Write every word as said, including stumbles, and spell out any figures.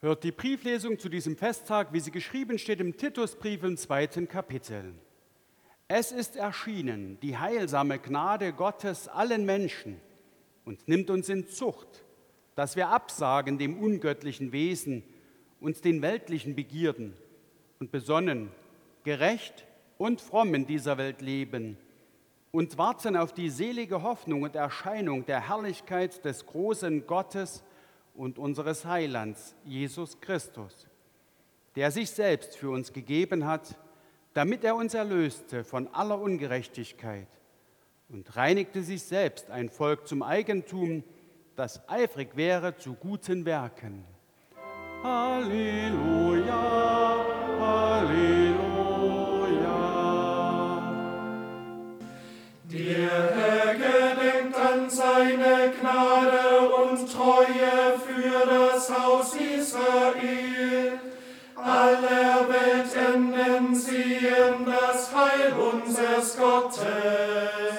Hört die Brieflesung zu diesem Festtag, wie sie geschrieben steht im Titusbrief im zweiten Kapitel. Es ist erschienen, die heilsame Gnade Gottes allen Menschen und nimmt uns in Zucht, dass wir absagen dem ungöttlichen Wesen und den weltlichen Begierden und besonnen, gerecht und fromm in dieser Welt leben und warten auf die selige Hoffnung und Erscheinung der Herrlichkeit des großen Gottes und unseres Heilands, Jesus Christus, der sich selbst für uns gegeben hat, damit er uns erlöste von aller Ungerechtigkeit und reinigte sich selbst ein Volk zum Eigentum, das eifrig wäre zu guten Werken. Halleluja, Halleluja. Der Herr gedenkt an seine Gnade und Treue für das Haus Israel. Aller Weltenden sehen das Heil unseres Gottes.